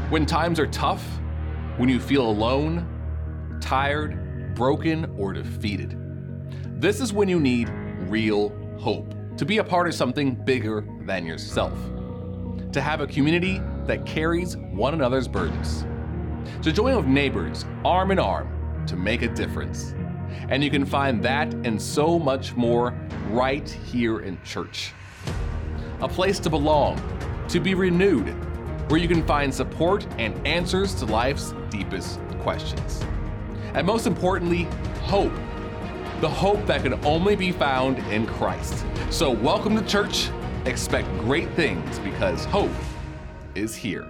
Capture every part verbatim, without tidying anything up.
When times are tough, when you feel alone, tired, broken, or defeated, this is when you need real hope, to be a part of something bigger than yourself, to have a community that carries one another's burdens, to join with neighbors arm in arm to make a difference. And you can find that and so much more right here in church. A place to belong, to be renewed, where you can find support and answers to life's deepest questions. And most importantly, hope. The hope that can only be found in Christ. So welcome to church. Expect great things because hope is here.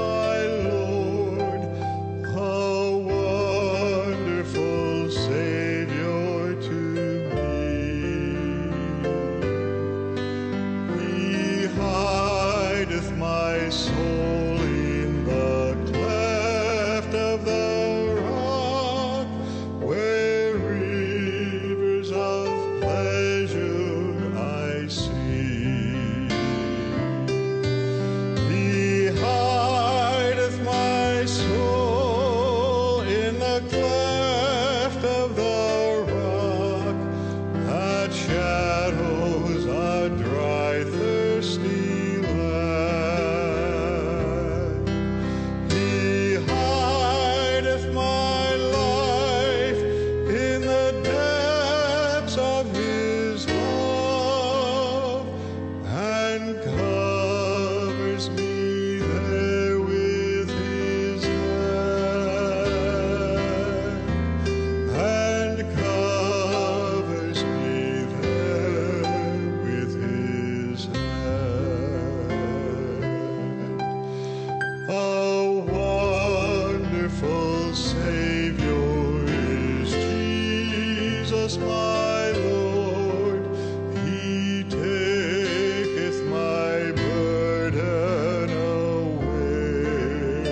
my Lord, a wonderful Savior to me. He hideth my soul in the cleft of the rock, where rivers of pleasure I see. He hideth my soul in the cleft of the rock, that shadows a dry, thirsty land. He hideth my life in the depths of his love, and covers me there with his hand, and covers me there with his hand. A wonderful Savior is Jesus my Lord. He taketh my burden away.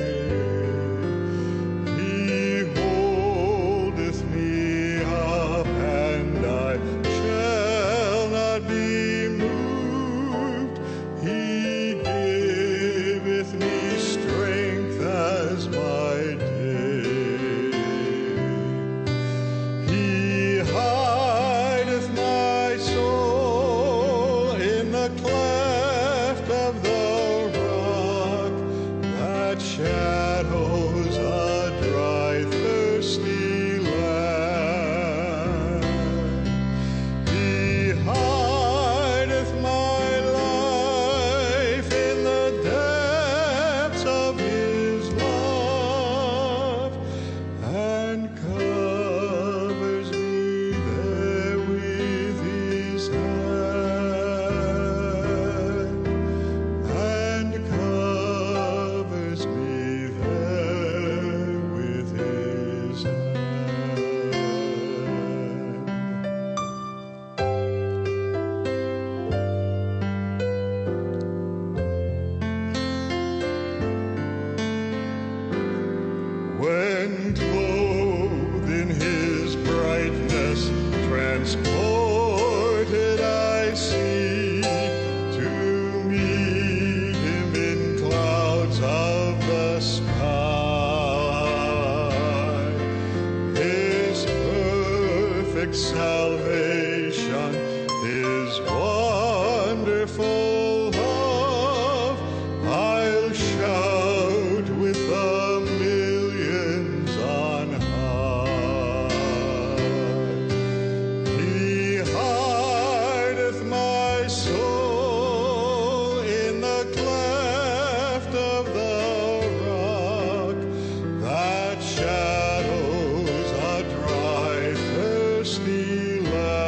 He holdeth me up, and I shall not be moved. He giveth me strength as my day. He hideth my soul in the cleft of the rock, that shadows a dry, thirsty land. He hideth my life in the depths of his love, and covers me there with his hand, and covers me there with his hand. When clothed in his brightness, transported I see, to meet him in clouds of the sky. His perfect salvation, his wonderful love, I'll shout with the millions on high. He hideth my soul in the cleft of the rock, that shadows a dry, thirsty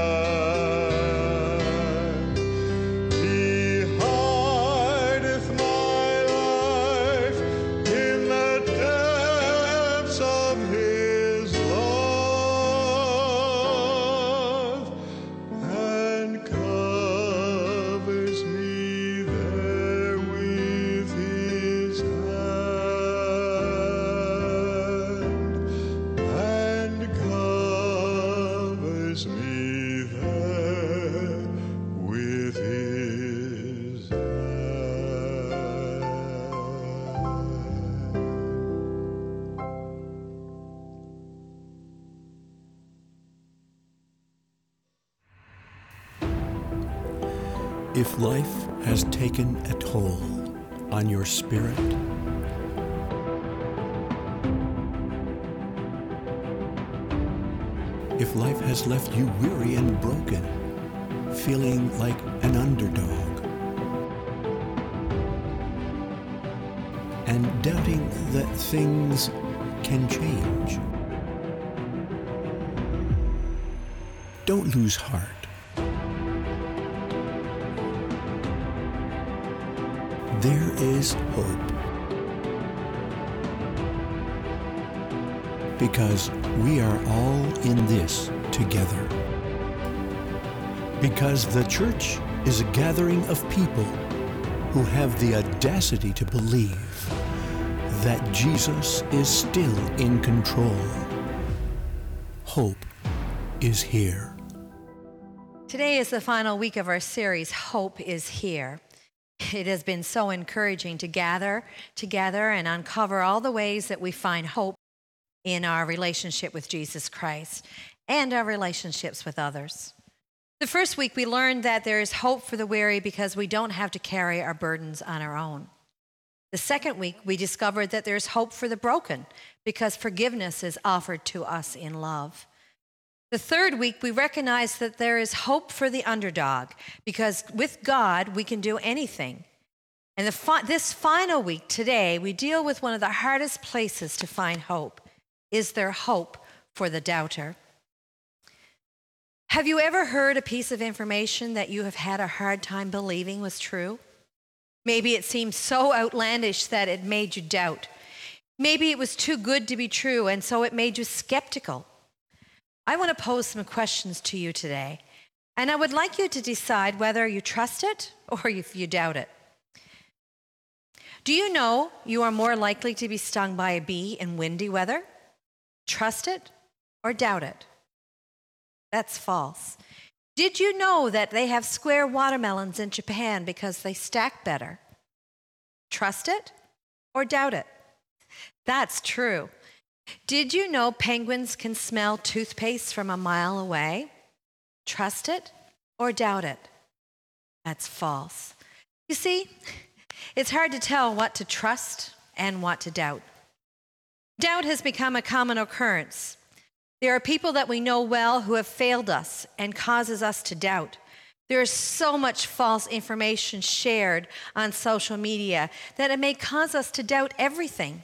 land. He hideth my life in the depths of his love, and covers me there with his hand, and covers me there with his hand. If life has taken a toll on your spirit, if life has left you weary and broken, feeling like an underdog, and doubting that things can change, don't lose heart. There is hope. because we are all in this together. Because the church is a gathering of people who have the audacity to believe that Jesus is still in control. Hope is here. Today is the final week of our series, Hope is Here. It has been so encouraging to gather together and uncover all the ways that we find hope in our relationship with Jesus Christ and our relationships with others. The first week, we learned that there is hope for the weary because we don't have to carry our burdens on our own. The second week, we discovered that there's hope for the broken because forgiveness is offered to us in love. The third week, we recognized that there is hope for the underdog because with God, we can do anything. And the fi- this final week, today, we deal with one of the hardest places to find hope. Is there hope for the doubter? Have you ever heard a piece of information that you have had a hard time believing was true? Maybe it seemed so outlandish that it made you doubt. Maybe it was too good to be true, and so it made you skeptical. I want to pose some questions to you today, and I would like you to decide whether you trust it or if you doubt it. Do you know you are more likely to be stung by a bee in windy weather? Trust it or doubt it? That's false. Did you know that they have square watermelons in Japan because they stack better? Trust it or doubt it? That's true. Did you know penguins can smell toothpaste from a mile away? Trust it or doubt it? That's false. You see, it's hard to tell what to trust and what to doubt. Doubt has become a common occurrence. There are people that we know well who have failed us and causes us to doubt. There is so much false information shared on social media that it may cause us to doubt everything.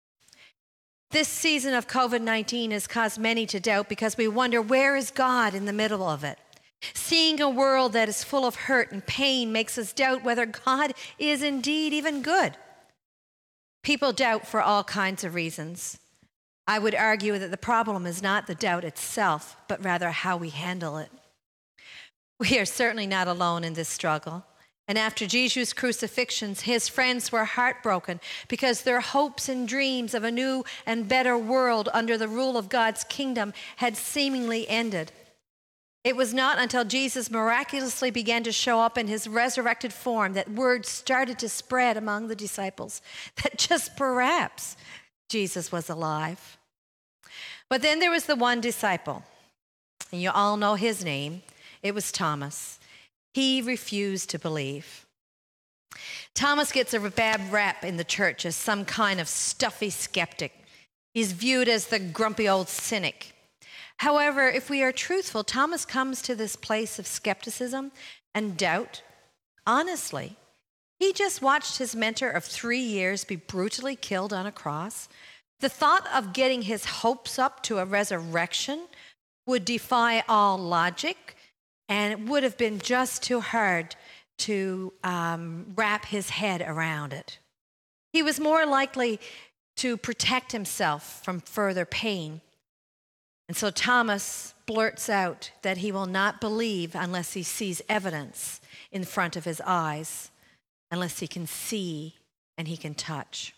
This season of covid nineteen has caused many to doubt because we wonder, where is God in the middle of it? Seeing a world that is full of hurt and pain makes us doubt whether God is indeed even good. People doubt for all kinds of reasons. I would argue that the problem is not the doubt itself, but rather how we handle it. We are certainly not alone in this struggle. And after Jesus' crucifixion, his friends were heartbroken because their hopes and dreams of a new and better world under the rule of God's kingdom had seemingly ended. It was not until Jesus miraculously began to show up in his resurrected form that word started to spread among the disciples that just perhaps Jesus was alive. But then there was the one disciple, and you all know his name. It was Thomas. He refused to believe. Thomas gets a bad rap in the church as some kind of stuffy skeptic. He's viewed as the grumpy old cynic. However, if we are truthful, Thomas comes to this place of skepticism and doubt honestly. He just watched his mentor of three years be brutally killed on a cross. The thought of getting his hopes up to a resurrection would defy all logic, and it would have been just too hard to um, wrap his head around it. He was more likely to protect himself from further pain. And so Thomas blurts out that he will not believe unless he sees evidence in front of his eyes, unless he can see and he can touch.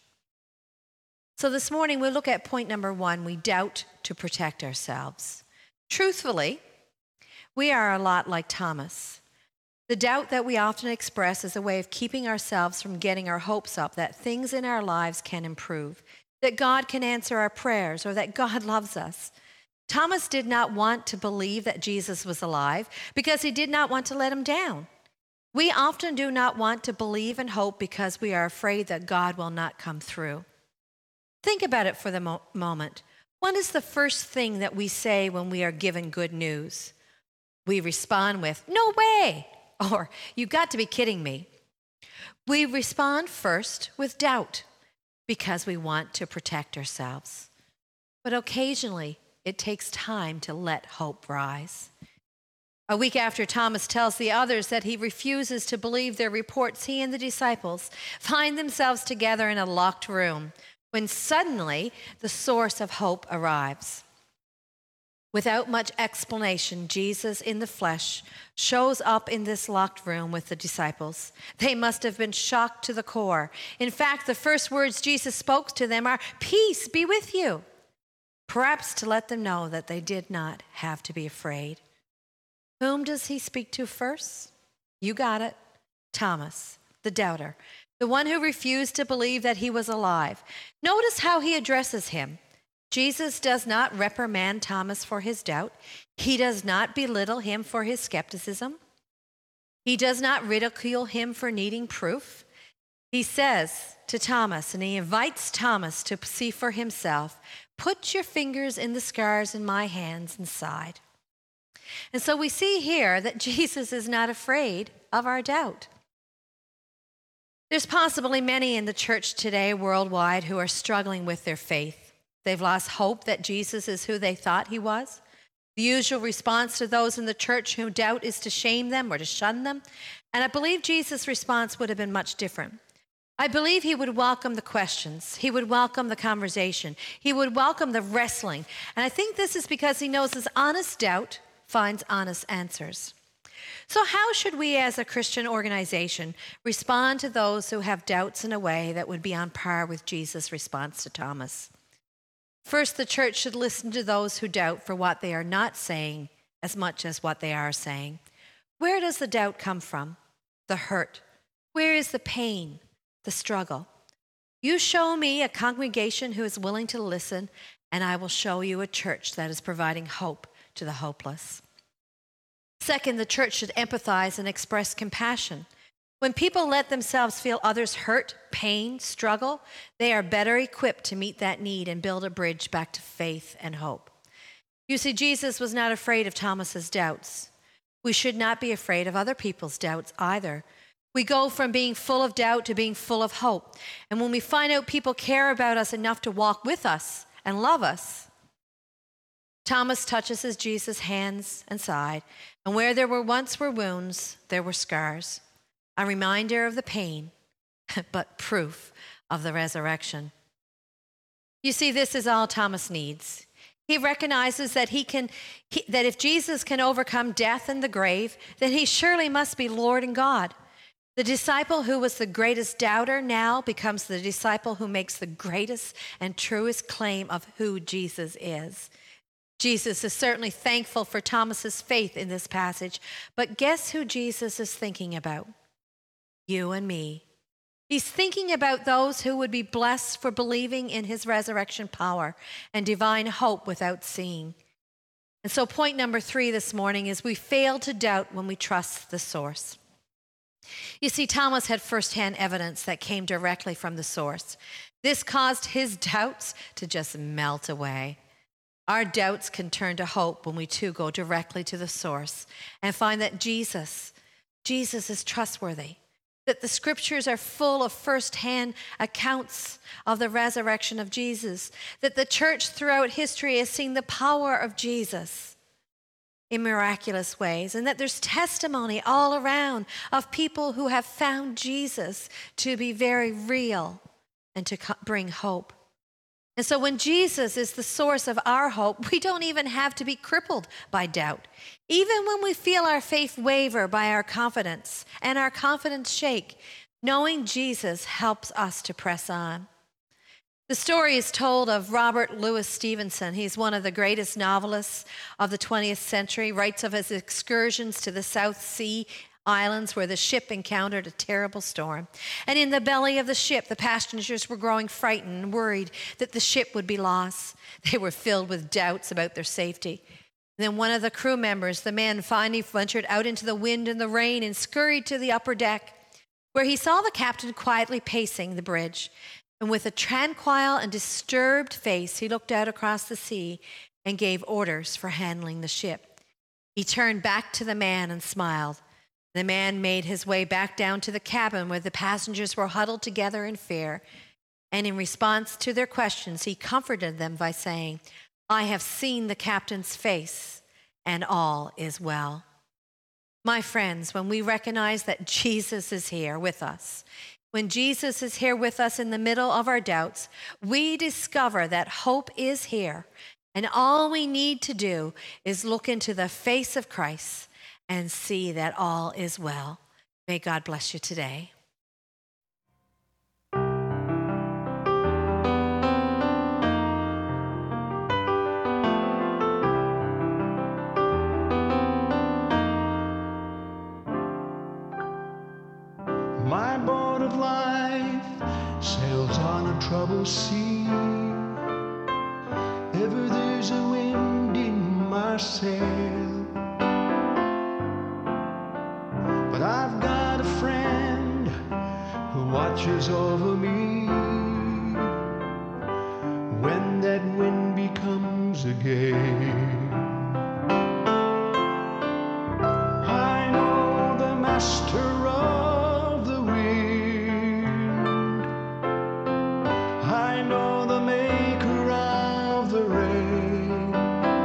So this morning we'll look at point number one. We doubt to protect ourselves. Truthfully, we are a lot like Thomas. The doubt that we often express is a way of keeping ourselves from getting our hopes up that things in our lives can improve, that God can answer our prayers, or that God loves us. Thomas did not want to believe that Jesus was alive because he did not want to let him down. We often do not want to believe and hope because we are afraid that God will not come through. Think about it for the mo- moment. What is the first thing that we say when we are given good news? We respond with, "No way," or "You've got to be kidding me." We respond first with doubt because we want to protect ourselves. But occasionally, it takes time to let hope rise. A week after Thomas tells the others that he refuses to believe their reports, he and the disciples find themselves together in a locked room when suddenly the source of hope arrives. Without much explanation, Jesus in the flesh shows up in this locked room with the disciples. They must have been shocked to the core. In fact, the first words Jesus spoke to them are, "Peace be with you," perhaps to let them know that they did not have to be afraid. Whom does he speak to first? You got it. Thomas, the doubter, the one who refused to believe that he was alive. Notice how he addresses him. Jesus does not reprimand Thomas for his doubt. He does not belittle him for his skepticism. He does not ridicule him for needing proof. He says to Thomas, and he invites Thomas to see for himself, "Put your fingers in the scars in my hands and side." And so we see here that Jesus is not afraid of our doubt. There's possibly many in the church today worldwide who are struggling with their faith. They've lost hope that Jesus is who they thought he was. The usual response to those in the church who doubt is to shame them or to shun them. And I believe Jesus' response would have been much different. I believe he would welcome the questions. He would welcome the conversation. He would welcome the wrestling. And I think this is because he knows his honest doubt finds honest answers. So how should we as a Christian organization respond to those who have doubts in a way that would be on par with Jesus' response to Thomas? First, the church should listen to those who doubt for what they are not saying as much as what they are saying. Where does the doubt come from? The hurt. Where is the pain? The struggle. You show me a congregation who is willing to listen, and I will show you a church that is providing hope to the hopeless. Second, the church should empathize and express compassion. When people let themselves feel others hurt, pain, struggle, they are better equipped to meet that need and build a bridge back to faith and hope. You see, Jesus was not afraid of Thomas's doubts. We should not be afraid of other people's doubts either. We go from being full of doubt to being full of hope. And when we find out people care about us enough to walk with us and love us, Thomas touches his Jesus' hands and side, and where there were once were wounds, there were scars. A reminder of the pain, but proof of the resurrection. You see, this is all Thomas needs. He recognizes that he can, he, that if Jesus can overcome death and the grave, then he surely must be Lord and God. The disciple who was the greatest doubter now becomes the disciple who makes the greatest and truest claim of who Jesus is. Jesus is certainly thankful for Thomas's faith in this passage, but guess who Jesus is thinking about? You and me. He's thinking about those who would be blessed for believing in his resurrection power and divine hope without seeing. And so point number three this morning is we fail to doubt when we trust the source. You see, Thomas had firsthand evidence that came directly from the source. This caused his doubts to just melt away. Our doubts can turn to hope when we too go directly to the source and find that Jesus, Jesus is trustworthy. That the scriptures are full of firsthand accounts of the resurrection of Jesus, that the church throughout history has seen the power of Jesus in miraculous ways, and that there's testimony all around of people who have found Jesus to be very real and to bring hope. And so when Jesus is the source of our hope, we don't even have to be crippled by doubt. Even when we feel our faith waver by our confidence and our confidence shake, knowing Jesus helps us to press on. The story is told of Robert Louis Stevenson. He's one of the greatest novelists of the twentieth century, writes of his excursions to the South Sea Islands where the ship encountered a terrible storm. And in the belly of the ship, the passengers were growing frightened and worried that the ship would be lost. They were filled with doubts about their safety. And then one of the crew members, the man, finally ventured out into the wind and the rain and scurried to the upper deck, where he saw the captain quietly pacing the bridge. And with a tranquil and disturbed face, he looked out across the sea and gave orders for handling the ship. He turned back to the man and smiled. The man made his way back down to the cabin where the passengers were huddled together in fear. And in response to their questions, he comforted them by saying, "I have seen the captain's face, and all is well." My friends, when we recognize that Jesus is here with us, When Jesus is here with us in the middle of our doubts, we discover that hope is here. And all we need to do is look into the face of Christ and see that all is well. May God bless you today. My boat of life sails on a troubled sea. Ever there's a wind in my sail. But I've got a friend who watches over me when that wind becomes a gale. I know the master of the wind. I know the maker of the rain.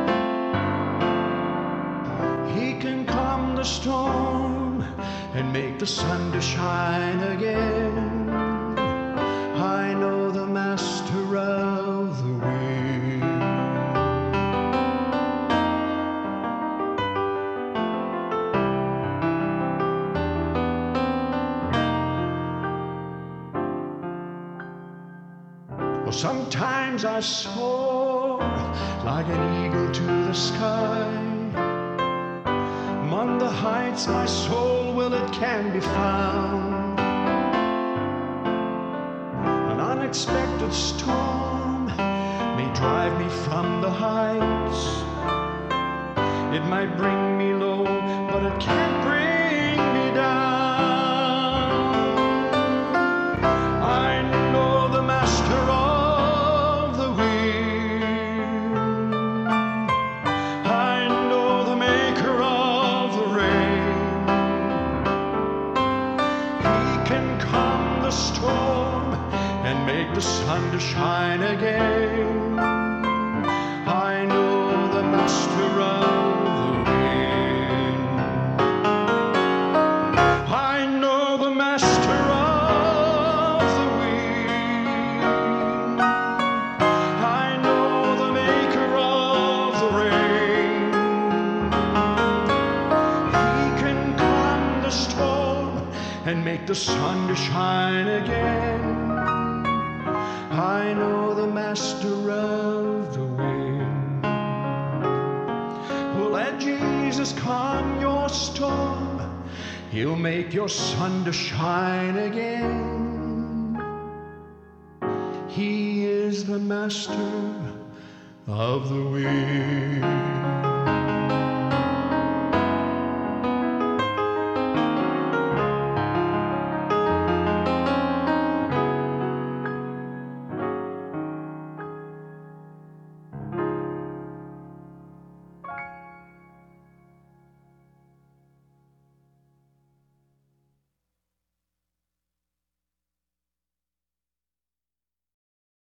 He can calm the storm and make the sun to shine again. I know the master of the wind. Well, sometimes I soar like an eagle to the sky. Among the heights my soul, well, it can be found. An unexpected storm may drive me from the heights. It might bring me low, but it can't bring me down. I know the master of the wind. I know the maker of the rain. He can calm the storm and make the sun to shine again. I know the master of the wind. I know the master of the wind. I know the maker of the rain. He can calm the storm and make the sun to shine again. I know the master of the wind. Well, let Jesus calm your storm. He'll make your sun to shine again. He is the master of the wind.